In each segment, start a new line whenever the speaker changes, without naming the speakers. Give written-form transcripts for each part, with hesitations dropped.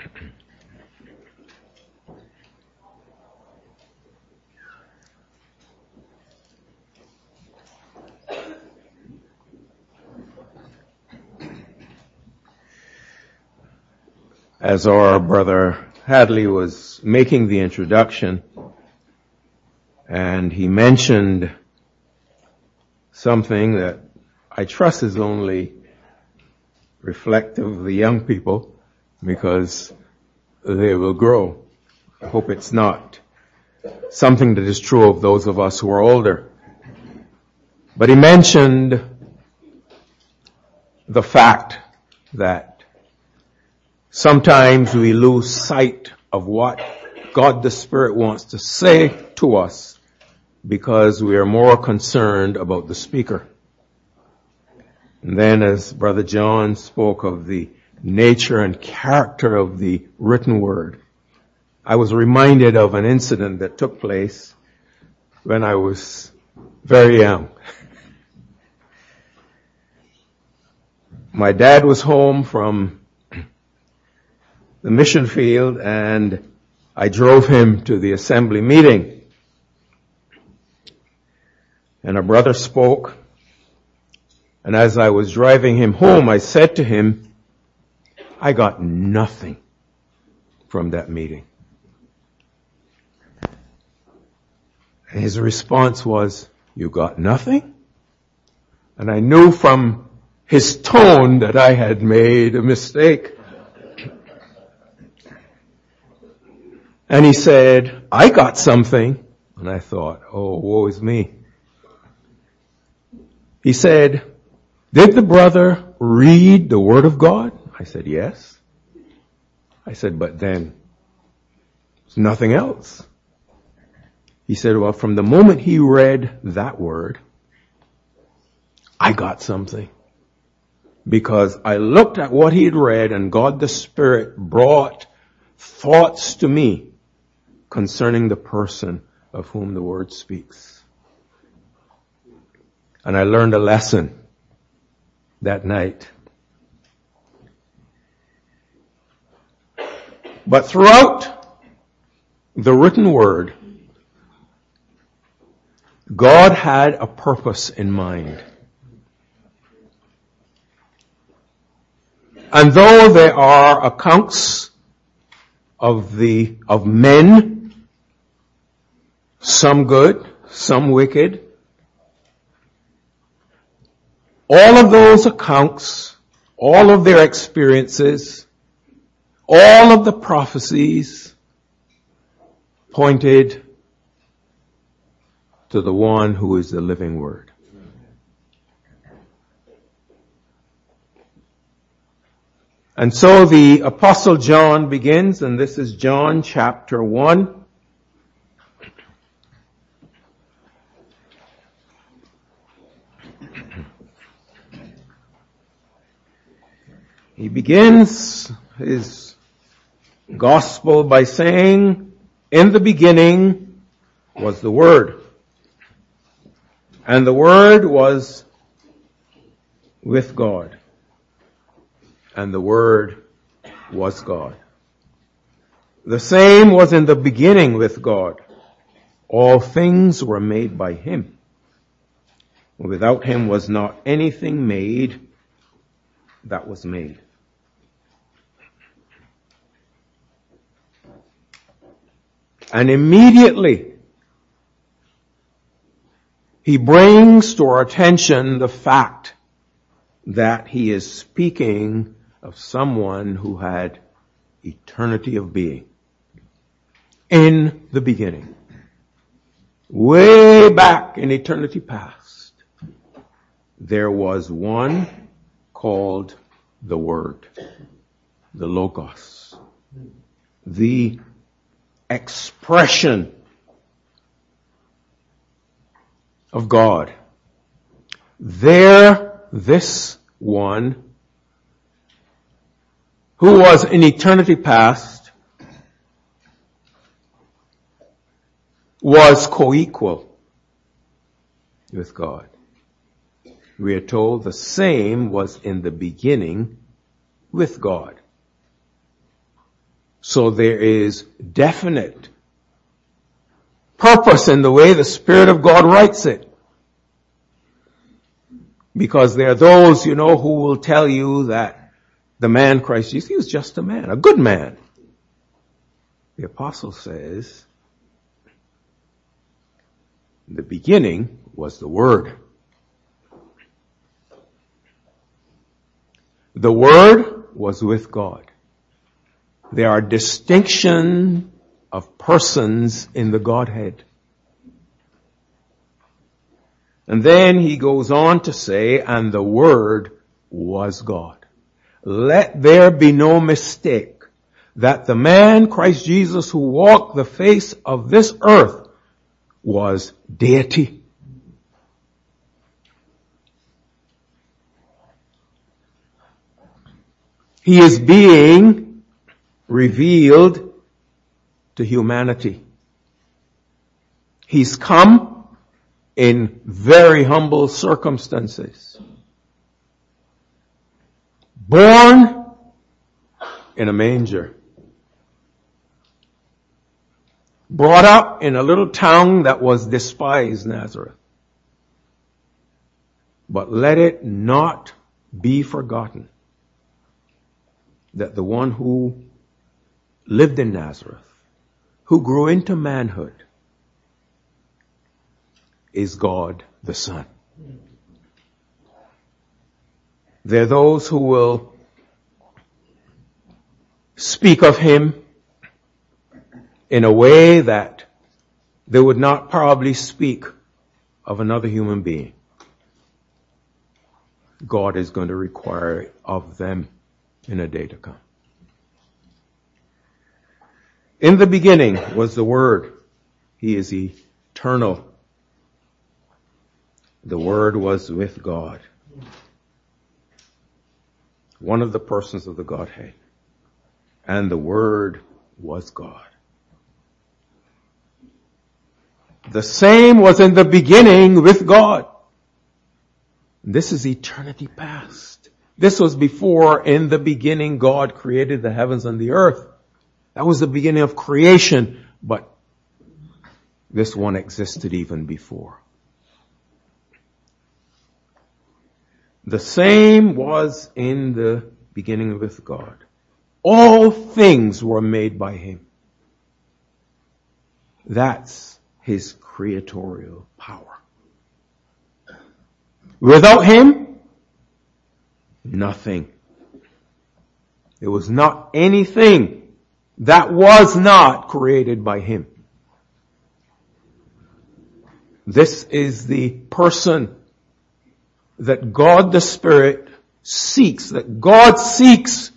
As our brother Hadley was making the introduction, and he mentioned something that I trust is only reflective of the young people because they will grow. I hope it's not something that is true of those of us who are older. But he mentioned the fact that sometimes we lose sight of what God the Spirit wants to say to us because we are more concerned about the speaker. And then as Brother John spoke of the nature and character of the written word, I was reminded of an incident that took place when I was very young. My dad was home from the mission field and I drove him to the assembly meeting. And a brother spoke, and as I was driving him home, I said to him, I got nothing from that meeting. And his response was, you got nothing? And I knew from his tone that I had made a mistake. And he said, I got something. And I thought, oh, woe is me. He said, did the brother read the Word of God? I said, yes. I said, but then there's nothing else. He said, well, from the moment he read that word, I got something. Because I looked at what he had read and God the Spirit brought thoughts to me concerning the person of whom the word speaks. And I learned a lesson that night. But throughout the written word, God had a purpose in mind. And though there are accounts of men, some good, some wicked, all of those accounts, all of their experiences, all of the prophecies pointed to the one who is the living word. And so the Apostle John begins, and this is John chapter 1. He begins his gospel by saying, in the beginning was the Word, and the Word was with God, and the Word was God. The same was in the beginning with God. All things were made by Him. Without Him was not anything made that was made. And immediately, he brings to our attention the fact that he is speaking of someone who had eternity of being. In the beginning. Way back in eternity past, there was one called the Word, the Logos, the expression of God. This one who was in eternity past was co-equal with God. We are told the same was in the beginning with God. So there is definite purpose in the way the Spirit of God writes it. Because there are those, who will tell you that the man Christ Jesus, he was just a man, a good man. The apostle says, in the beginning was the Word. The Word was with God. There are distinction of persons in the Godhead. And then he goes on to say, and the Word was God. Let there be no mistake that the man, Christ Jesus, who walked the face of this earth was deity. He is being revealed to humanity. He's come in very humble circumstances. Born in a manger. Brought up in a little town that was despised, Nazareth. But let it not be forgotten that the one who lived in Nazareth, who grew into manhood, is God the Son. There are those who will speak of him in a way that they would not probably speak of another human being. God is going to require it of them in a day to come. In the beginning was the Word. He is eternal. The Word was with God. One of the persons of the Godhead. And the Word was God. The same was in the beginning with God. This is eternity past. This was before, in the beginning, God created the heavens and the earth. That was the beginning of creation, but this one existed even before. The same was in the beginning with God. All things were made by him. That's his creatorial power. Without him, nothing. There was not anything that was not created by him. This is the person that God the Spirit seeks, that God seeks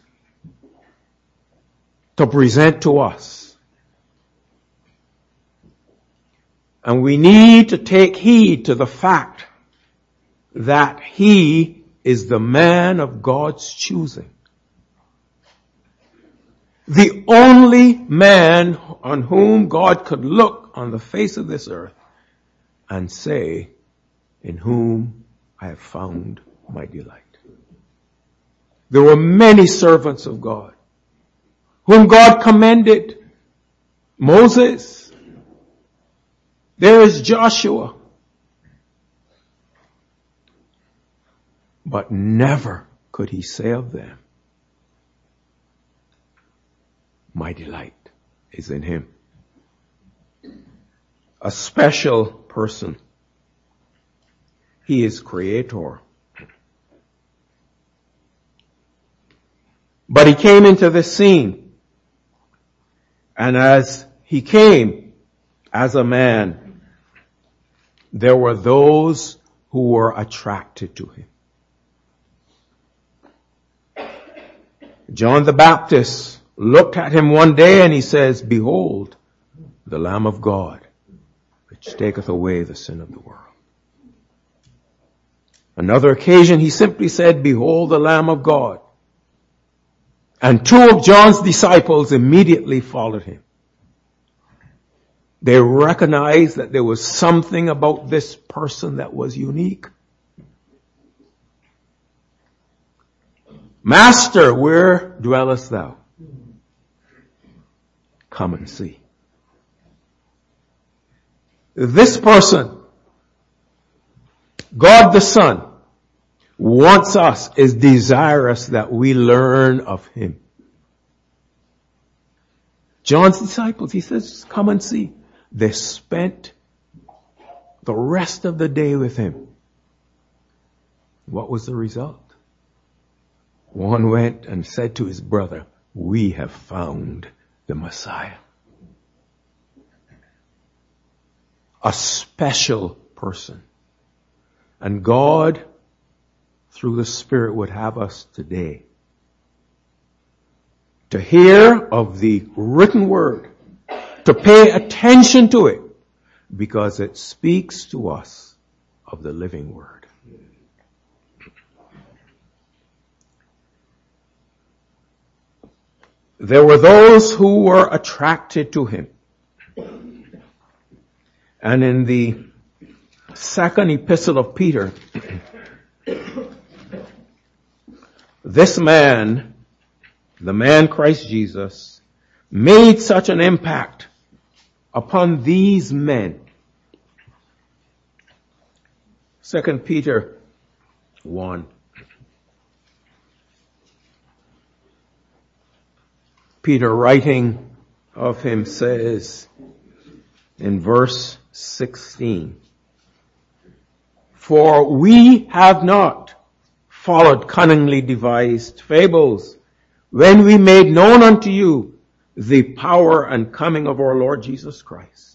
to present to us. And we need to take heed to the fact that he is the man of God's choosing. The only man on whom God could look on the face of this earth and say, in whom I have found my delight. There were many servants of God whom God commended. Moses. There is Joshua. But never could he say of them, my delight is in him. A special person. He is creator. But he came into this scene. And as he came as a man, there were those who were attracted to him. John the Baptist looked at him one day and he says, behold, the Lamb of God, which taketh away the sin of the world. Another occasion he simply said, behold the Lamb of God. And two of John's disciples immediately followed him. They recognized that there was something about this person that was unique. Master, where dwellest thou? come and see. This person, God the Son, wants us, is desirous that we learn of Him. John's disciples, he says, come and see. They spent the rest of the day with Him. What was the result? One went and said to his brother, we have found the Messiah. A special person. And God, through the Spirit, would have us today to hear of the written word, to pay attention to it, because it speaks to us of the living word. There were those who were attracted to Him. And in the second epistle of Peter, this man, the man Christ Jesus, made such an impact upon these men. 2 Peter 1. Peter, writing of him, says in verse 16, for we have not followed cunningly devised fables when we made known unto you the power and coming of our Lord Jesus Christ,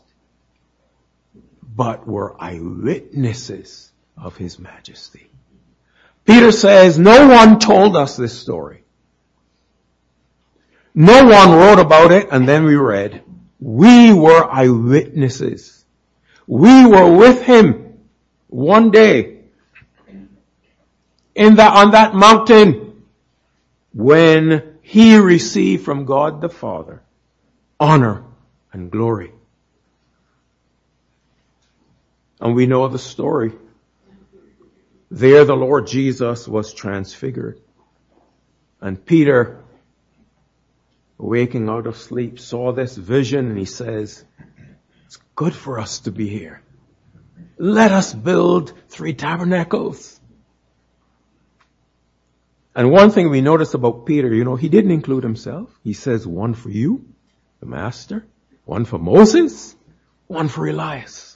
but were eyewitnesses of His majesty. Peter says, no one told us this story. No one wrote about it and then we read. We were eyewitnesses. We were with Him one day on that mountain when He received from God the Father honor and glory. And we know the story. There the Lord Jesus was transfigured. And Peter, waking out of sleep, saw this vision and he says, it's good for us to be here. Let us build 3 tabernacles. And one thing we notice about Peter, he didn't include himself. He says one for you, the Master, one for Moses, one for Elias.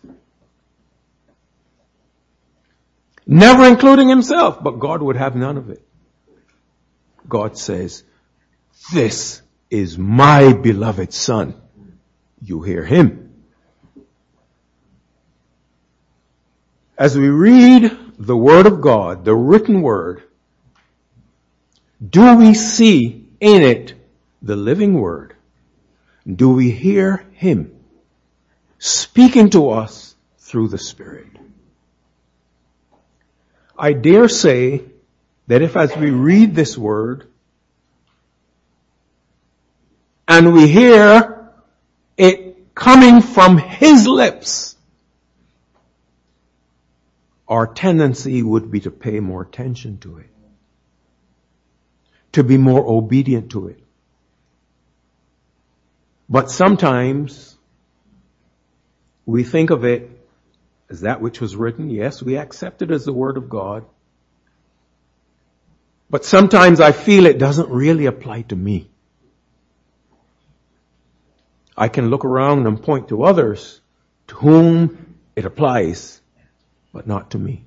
Never including himself, but God would have none of it. God says, this is my beloved Son. You hear Him. As we read the Word of God, the written Word, do we see in it the living Word? Do we hear Him speaking to us through the Spirit? I dare say that if as we read this Word, and we hear it coming from His lips, our tendency would be to pay more attention to it, to be more obedient to it. But sometimes we think of it as that which was written. Yes, we accept it as the Word of God. But sometimes I feel it doesn't really apply to me. I can look around and point to others to whom it applies, but not to me.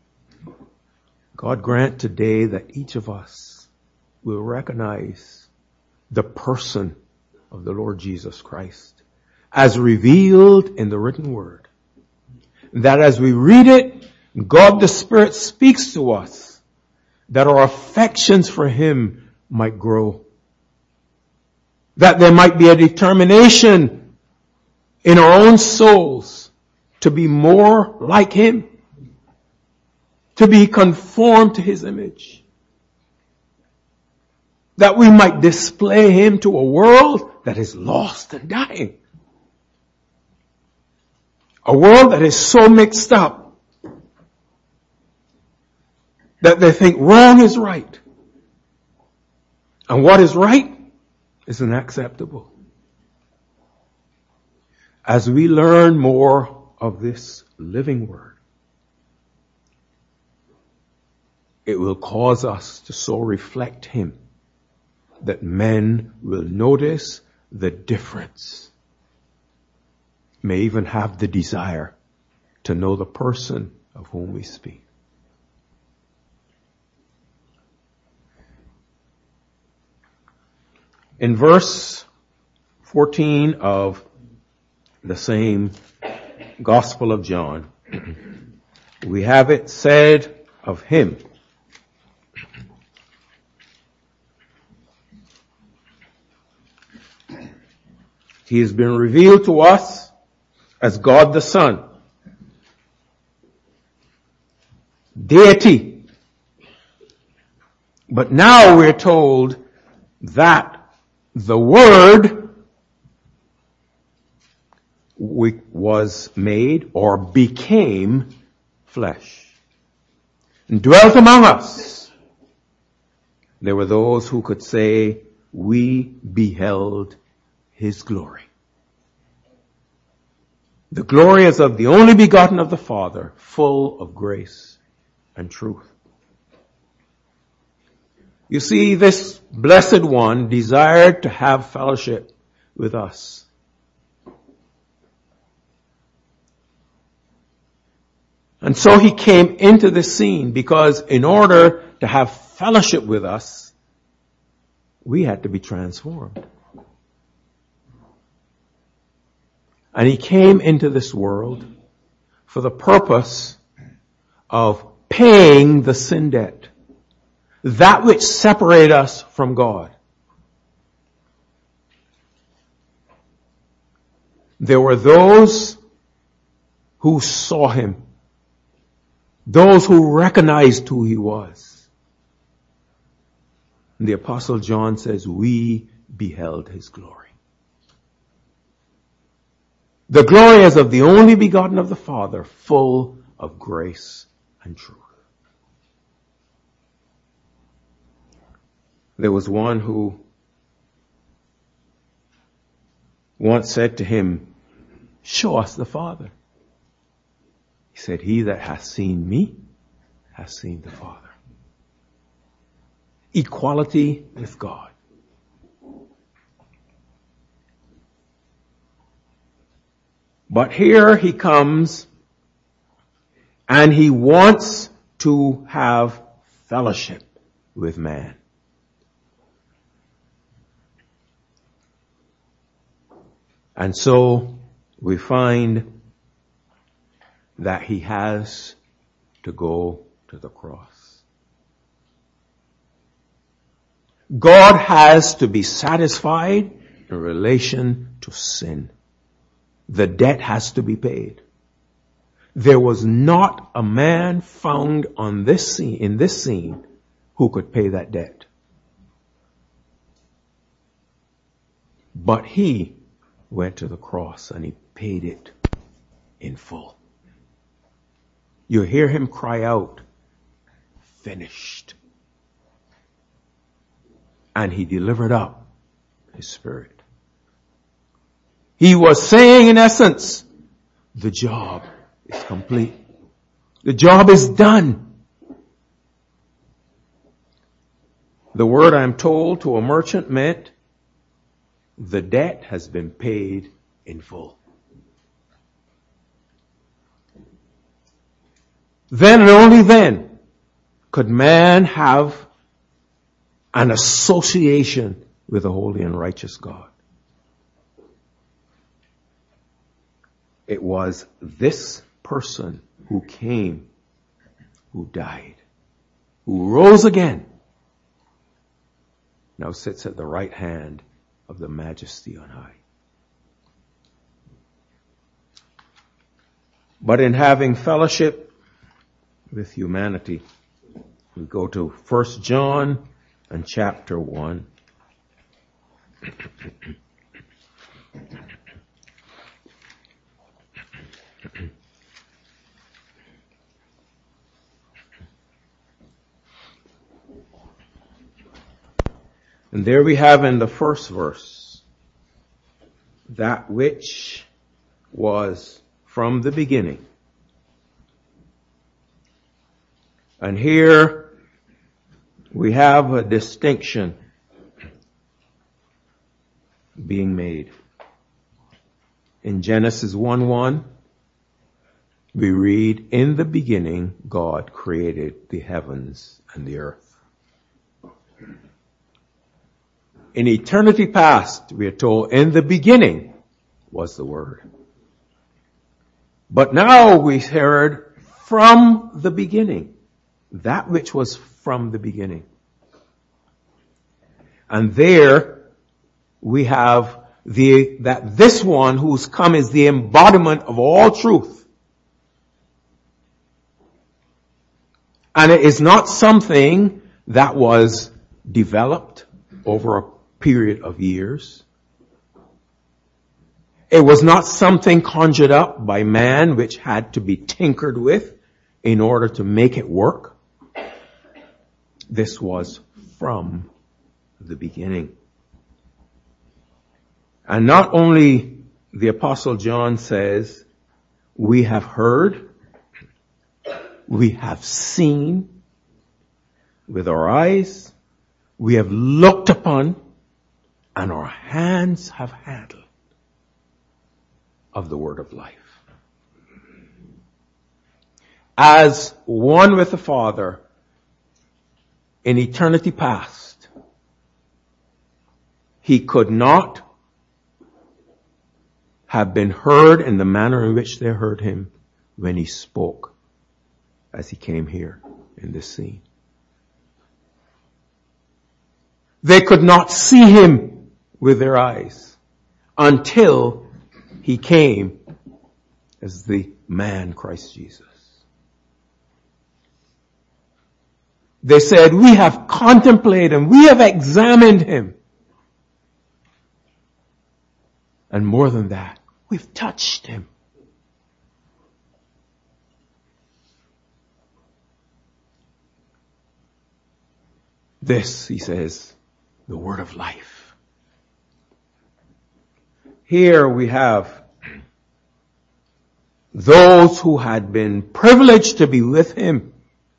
God grant today that each of us will recognize the person of the Lord Jesus Christ as revealed in the written Word. That as we read it, God the Spirit speaks to us, that our affections for Him might grow. That there might be a determination in our own souls to be more like Him, to be conformed to His image. That we might display Him to a world that is lost and dying. A world that is so mixed up that they think wrong is right. And what is right is unacceptable. as we learn more of this living word, it will cause us to so reflect him that men will notice the difference, may even have the desire to know the person of whom we speak. In verse 14 of the same Gospel of John, we have it said of him, he has been revealed to us as God the Son, deity. But now we're told that the Word was made or became flesh and dwelt among us. There were those who could say, we beheld his glory. The glory is of the only begotten of the Father, full of grace and truth. You see, this blessed one desired to have fellowship with us. And so he came into the scene because in order to have fellowship with us, we had to be transformed. And he came into this world for the purpose of paying the sin debt, that which separates us from God. There were those who saw him, those who recognized who he was. And the Apostle John says, we beheld his glory. The glory is of the only begotten of the Father, full of grace and truth. There was one who once said to him, show us the Father. He said, he that hath seen me hath seen the Father. Equality with God. But here he comes and he wants to have fellowship with man. And so we find that he has to go to the cross. God has to be satisfied in relation to sin. The debt has to be paid. There was not a man found on this scene, in this scene, who could pay that debt. But he went to the cross and he paid it in full. You hear him cry out, finished. And he delivered up his spirit. He was saying in essence, the job is complete. The job is done. The word, I'm told, to a merchant meant the debt has been paid in full. Then and only then could man have an association with a holy and righteous God. It was this person who came, who died, who rose again, now sits at the right hand of the Majesty on high. But in having fellowship with humanity, we go to 1 John and chapter 1. And there we have in the first verse, that which was from the beginning. And here we have a distinction being made. In Genesis 1:1, we read, "In the beginning, God created the heavens and the earth." In eternity past, we are told, in the beginning was the Word. But now we heard from the beginning, that which was from the beginning. And there we have that this one who's come is the embodiment of all truth. And it is not something that was developed over a period of years. It was not something conjured up by man which had to be tinkered with in order to make it work. This was from the beginning. And not only the Apostle John says, we have heard, we have seen with our eyes, we have looked upon, and our hands have handled of the word of life. As one with the Father in eternity past, he could not have been heard in the manner in which they heard him when he spoke as he came here in this scene. They could not see him with their eyes until he came as the man Christ Jesus. They said, we have contemplated him, we have examined him. And more than that, we've touched him. This, he says, the word of life. Here we have those who had been privileged to be with him.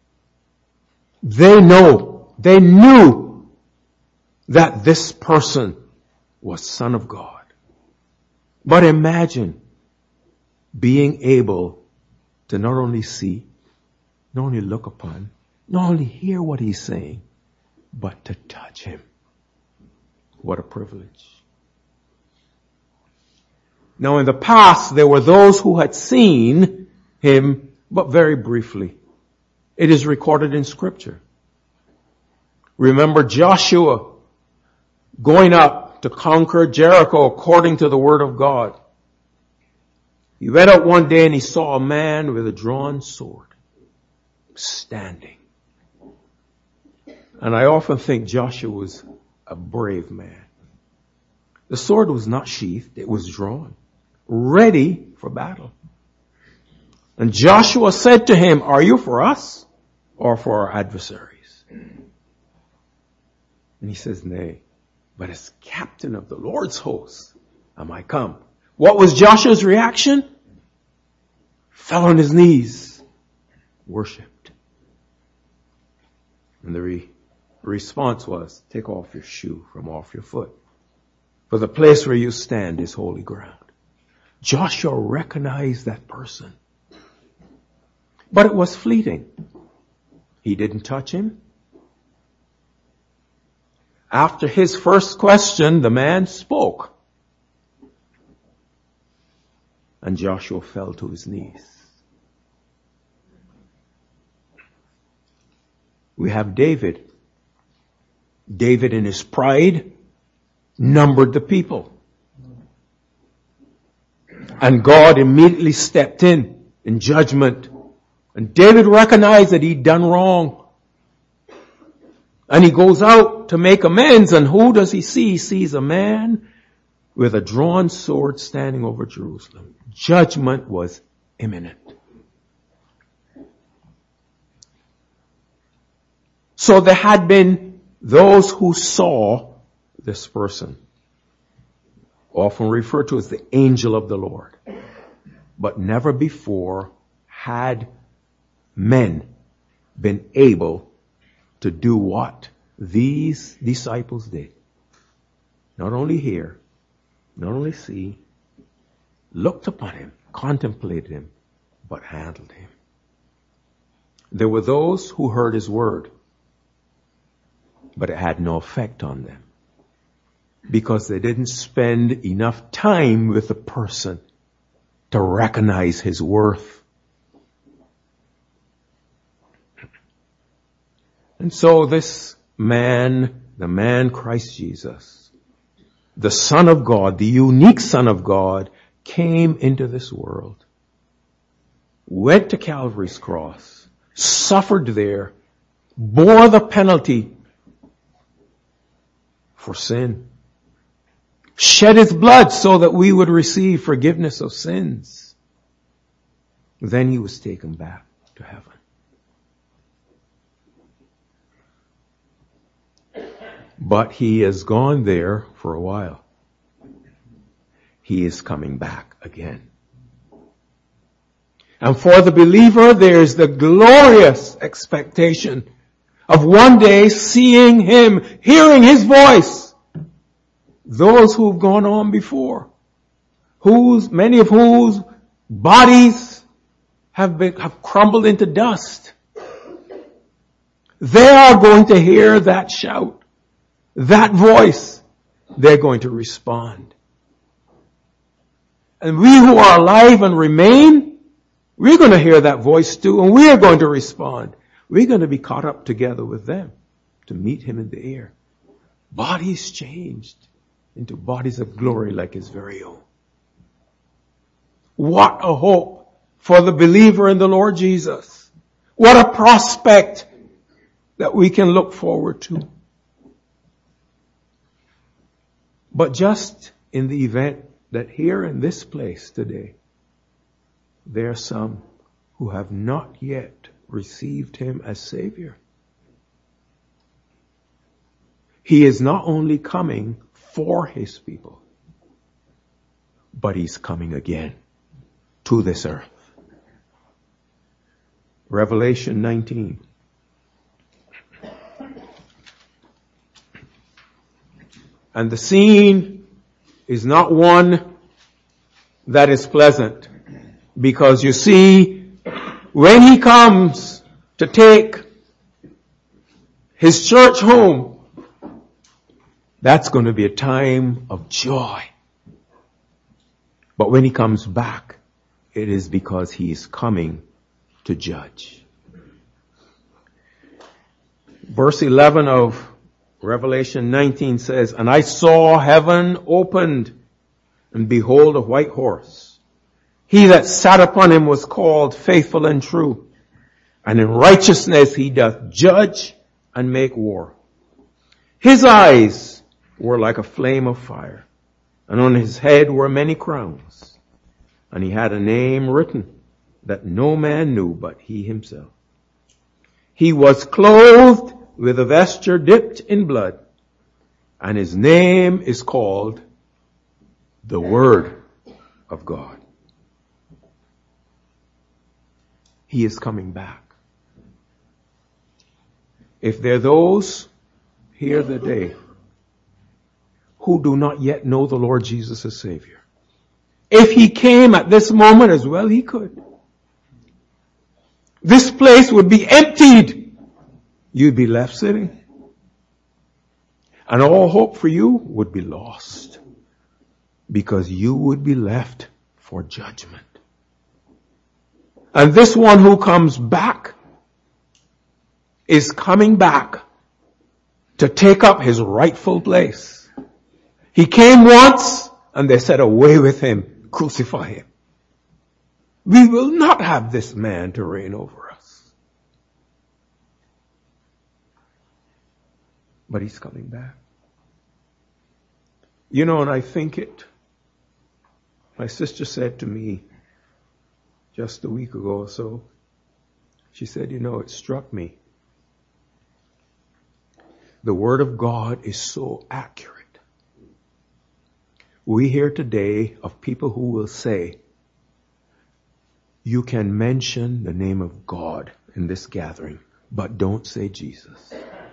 They knew that this person was Son of God. But imagine being able to not only see, not only look upon, not only hear what he's saying, but to touch him. What a privilege. Now in the past, there were those who had seen him, but very briefly. It is recorded in Scripture. Remember Joshua going up to conquer Jericho according to the word of God. He went out one day and he saw a man with a drawn sword standing. And I often think Joshua was a brave man. The sword was not sheathed, it was drawn, ready for battle. And Joshua said to him, are you for us or for our adversaries? And he says, nay, but as captain of the Lord's host am I come. What was Joshua's reaction? Fell on his knees, worshipped. And the response was, take off your shoe from off your foot. For the place where you stand is holy ground. Joshua recognized that person. But it was fleeting. He didn't touch him. After his first question, the man spoke. And Joshua fell to his knees. We have David. David in his pride numbered the people. And God immediately stepped in judgment. And David recognized that he'd done wrong. And he goes out to make amends. And who does he see? He sees a man with a drawn sword standing over Jerusalem. Judgment was imminent. So there had been those who saw this person, often referred to as the angel of the Lord. but never before had men been able to do what these disciples did. Not only hear, not only see, looked upon him, contemplated him, but handled him. There were those who heard his word, but it had no effect on them because they didn't spend enough time with the person to recognize his worth. And so this man, the man Christ Jesus, the Son of God, the unique Son of God, came into this world, went to Calvary's cross, suffered there, bore the penalty for sin, shed his blood so that we would receive forgiveness of sins. Then he was taken back to heaven. But he has gone there for a while. He is coming back again. And for the believer, there's the glorious expectation of one day seeing him, hearing his voice. Those who've gone on before, many of whose bodies have crumbled into dust. They are going to hear that shout, that voice. They're going to respond. And we who are alive and remain, we're going to hear that voice too, and we are going to respond. We're going to be caught up together with them to meet him in the air. Bodies changed into bodies of glory like his very own. What a hope for the believer in the Lord Jesus. What a prospect that we can look forward to. But just in the event that here in this place today, there are some who have not yet received him as Savior. He is not only coming for his people, but he's coming again to this earth. Revelation 19. And the scene is not one that is pleasant, because you see, when he comes to take his church home, that's going to be a time of joy. But when he comes back, it is because he is coming to judge. Verse 11 of Revelation 19 says, "And I saw heaven opened, and behold a white horse. He that sat upon him was called Faithful and True, and in righteousness he doth judge and make war. His eyes were like a flame of fire, and on his head were many crowns. And he had a name written that no man knew but he himself. He was clothed with a vesture dipped in blood, and his name is called the Word of God." He is coming back. If there are those here today who do not yet know the Lord Jesus as Savior, if he came at this moment, as well he could, this place would be emptied. You'd be left sitting. And all hope for you would be lost, because you would be left for judgment. And this one who comes back is coming back to take up his rightful place. He came once and they said, "Away with him, crucify him." We will not have this man to reign over us. But he's coming back. You know, and I think my sister said to me just a week ago or so, she said, it struck me. The Word of God is so accurate. We hear today of people who will say, You can mention the name of God in this gathering, but don't say Jesus.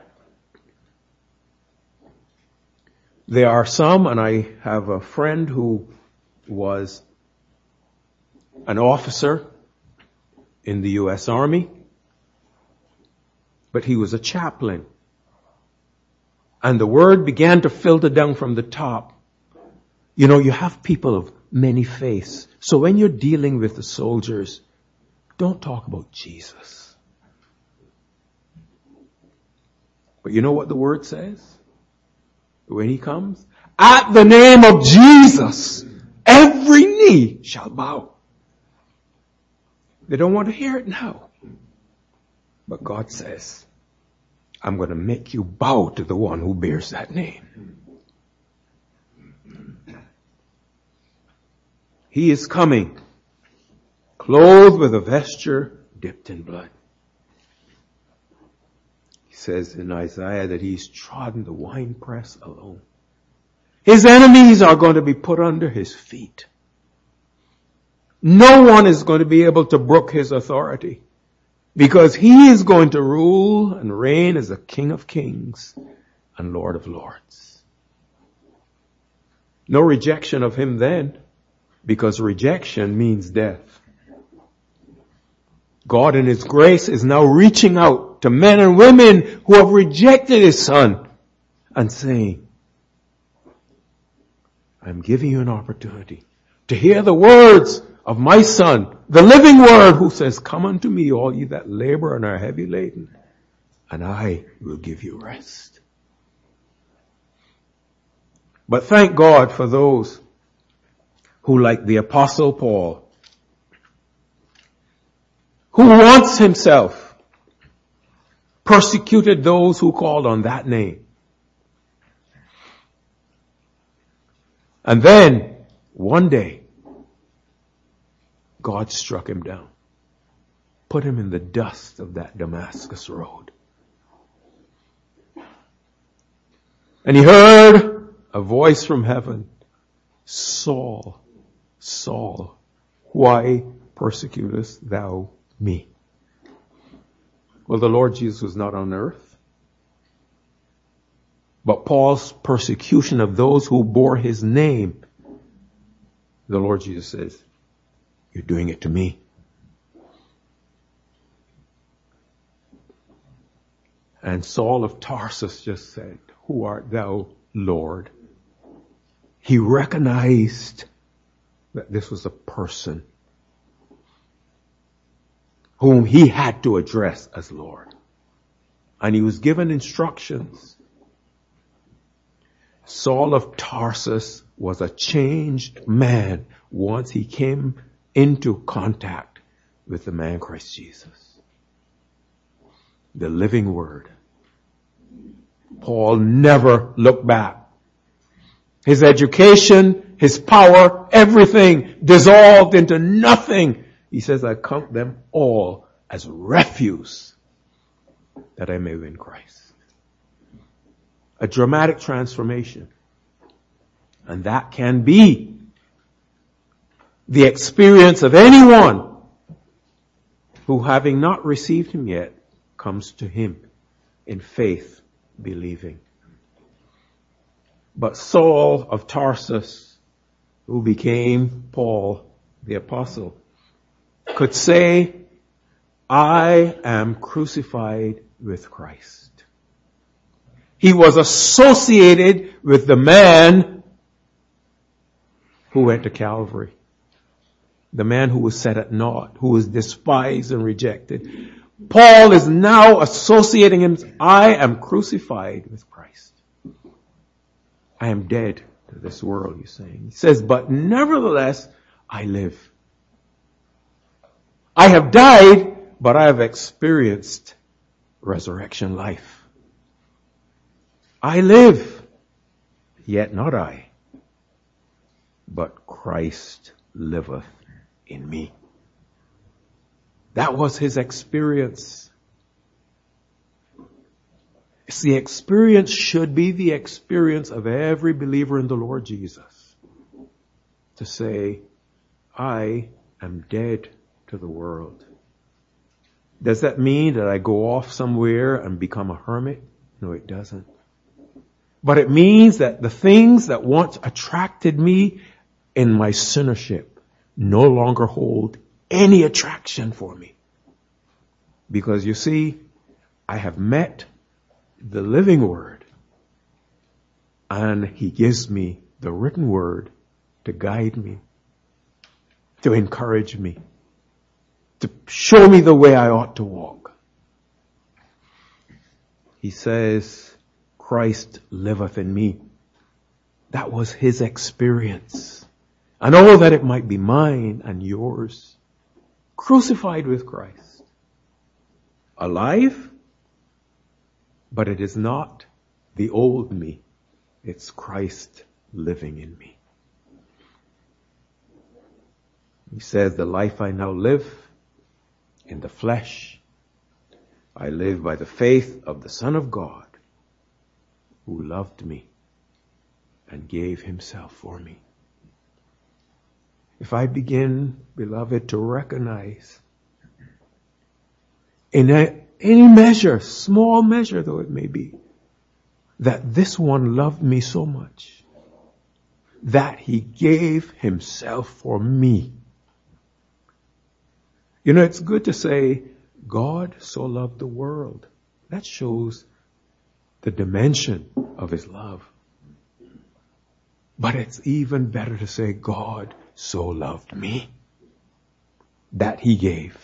There are some, and I have a friend who was an officer in the U.S. Army, but he was a chaplain. And the word began to filter down from the top. You know, you have people of many faiths. So when you're dealing with the soldiers, don't talk about Jesus. But you know what the word says? When he comes, at the name of Jesus, every knee shall bow. They don't want to hear it now. But God says, I'm going to make you bow to the one who bears that name. He is coming, clothed with a vesture dipped in blood. He says in Isaiah that he's trodden the winepress alone. His enemies are going to be put under his feet. No one is going to be able to brook his authority, because he is going to rule and reign as the King of Kings and Lord of Lords. No rejection of him then, because rejection means death. God in his grace is now reaching out to men and women who have rejected his son and saying, I'm giving you an opportunity to hear the words of my son, the living word, who says, come unto me, all ye that labor and are heavy laden, and I will give you rest. But thank God for those who, like the Apostle Paul, who once himself persecuted those who called on that name. And then, one day, God struck him down, put him in the dust of that Damascus road. And he heard a voice from heaven, Saul, Saul, why persecutest thou me? Well, the Lord Jesus was not on earth. But Paul's persecution of those who bore his name, the Lord Jesus says, you're doing it to me. And Saul of Tarsus just said, who art thou, Lord? He recognized that this was a person whom he had to address as Lord. And he was given instructions. Saul of Tarsus was a changed man once he came into contact with the man Christ Jesus, the living word. Paul never looked back. His education, his power, everything dissolved into nothing. He says, I count them all as refuse that I may win Christ. A dramatic transformation. And that can be the experience of anyone who, having not received him yet, comes to him in faith, believing. But Saul of Tarsus, who became Paul the apostle, could say, I am crucified with Christ. He was associated with the man who went to Calvary. The man who was set at naught, who was despised and rejected. Paul is now associating him. I am crucified with Christ. I am dead to this world, he's saying. He says, but nevertheless, I live. I have died, but I have experienced resurrection life. I live, yet not I, but Christ liveth in me. That was his experience. The experience should be the experience of every believer in the Lord Jesus. To say, I am dead to the world. Does that mean that I go off somewhere and become a hermit? No, it doesn't. But it means that the things that once attracted me in my sinnership no longer hold any attraction for me. Because you see, I have met the living word, and he gives me the written word to guide me, to encourage me, to show me the way I ought to walk. He says, Christ liveth in me. That was his experience. And all that it might be mine and yours. Crucified with Christ. Alive, but it is not the old me. It's Christ living in me. He says, the life I now live in the flesh, I live by the faith of the Son of God, who loved me and gave himself for me. If I begin, beloved, to recognize in any measure, small measure though it may be, that this one loved me so much that he gave himself for me. You know, it's good to say, God so loved the world. That shows the dimension of his love. But it's even better to say, God so loved me that he gave.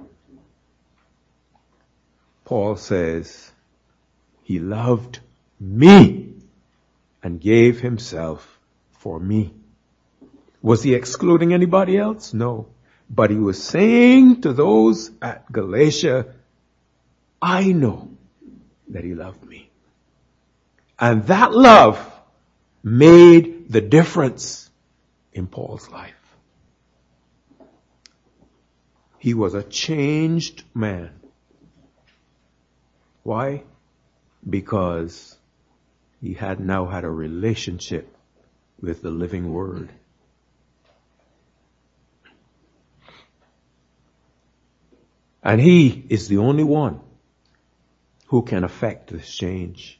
Paul says, he loved me and gave himself for me. Was he excluding anybody else? No. But he was saying to those at Galatia, I know that he loved me. And that love made the difference in Paul's life. He was a changed man. Why? Because he had now had a relationship with the living word. And he is the only one who can affect this change.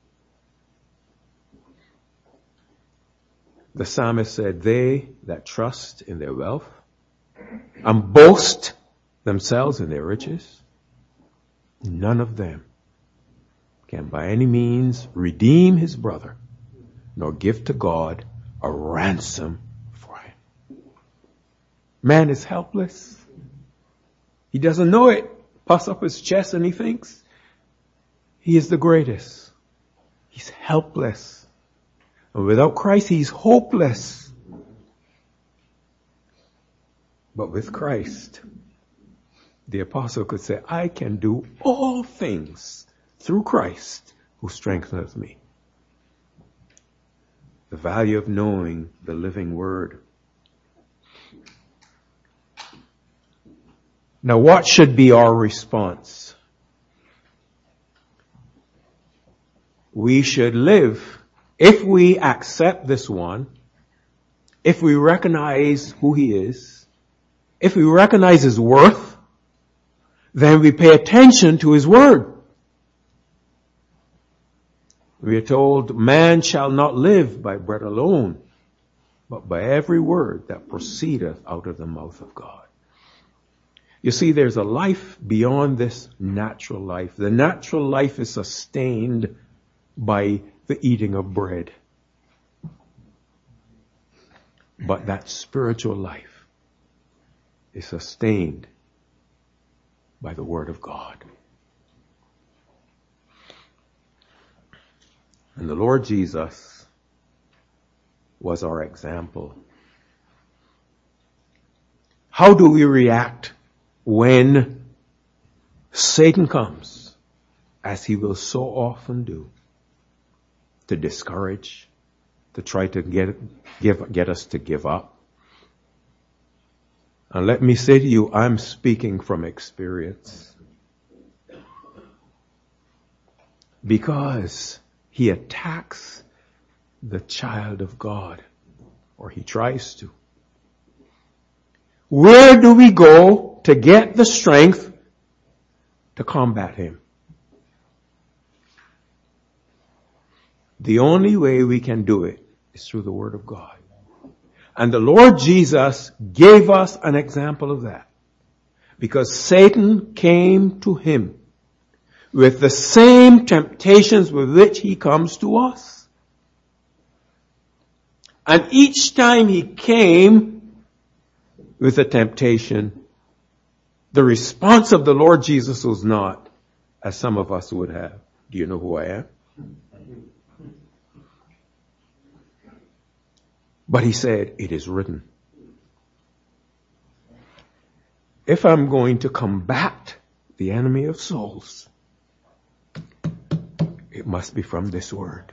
The psalmist said, they that trust in their wealth and boast themselves in their riches, none of them can by any means redeem his brother, nor give to God a ransom for him. Man is helpless. He doesn't know it. Puffs up his chest and he thinks he is the greatest. He's helpless. And without Christ, he's hopeless. But with Christ, the apostle could say, I can do all things through Christ who strengtheneth me. The value of knowing the living word. Now, what should be our response? We should live, if we accept this one, if we recognize who he is, if we recognize his worth, then we pay attention to his word. We are told, man shall not live by bread alone, but by every word that proceedeth out of the mouth of God. You see, there's a life beyond this natural life. The natural life is sustained by the eating of bread. But that spiritual life is sustained by the Word of God. And the Lord Jesus was our example. How do we react when Satan comes, as he will so often do, to discourage, to try to get us to give up? And let me say to you, I'm speaking from experience. Because he attacks the child of God, or he tries to, Where do we go to get the strength to combat him? The only way we can do it is through the Word of God. And the Lord Jesus gave us an example of that. Because Satan came to him with the same temptations with which he comes to us. And each time he came with a temptation, the response of the Lord Jesus was not as some of us would have. Do you know who I am? But he said, it is written. If I'm going to combat the enemy of souls, it must be from this word.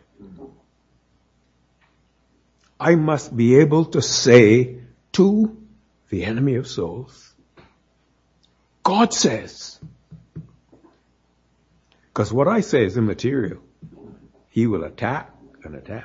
I must be able to say to the enemy of souls, God says. Because what I say is immaterial. He will attack and attack.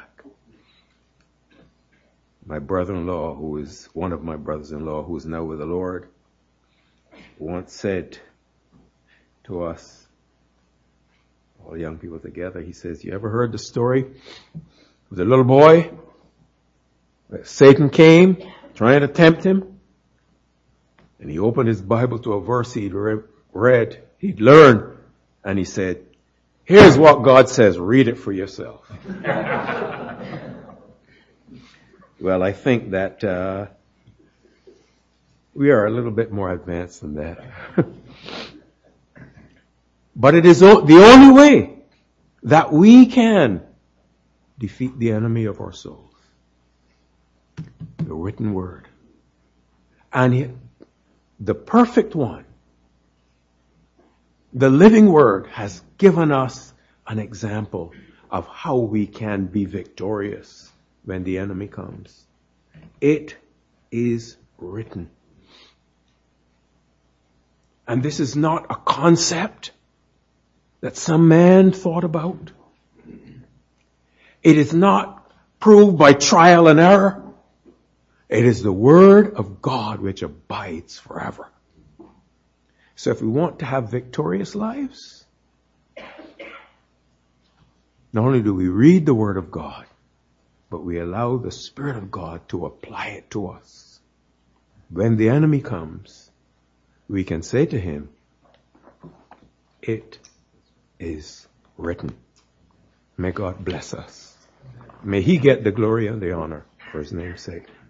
My brother-in-law, who is one of my brothers-in-law, who is now with the Lord, once said to us, all young people together, he says, you ever heard the story of the little boy? Satan came trying to tempt him, and he opened his Bible to a verse he'd read, he'd learned, and he said, here's what God says, read it for yourself. Well, I think that we are a little bit more advanced than that. But it is the only way that we can defeat the enemy of our souls. The written word. And the perfect one, the living word, has given us an example of how we can be victorious when the enemy comes. It is written. And this is not a concept that some man thought about. It is not proved by trial and error. It is the word of God which abides forever. So if we want to have victorious lives, not only do we read the word of God, but we allow the Spirit of God to apply it to us. When the enemy comes, we can say to him, it is written. May God bless us. May he get the glory and the honor for his name's sake.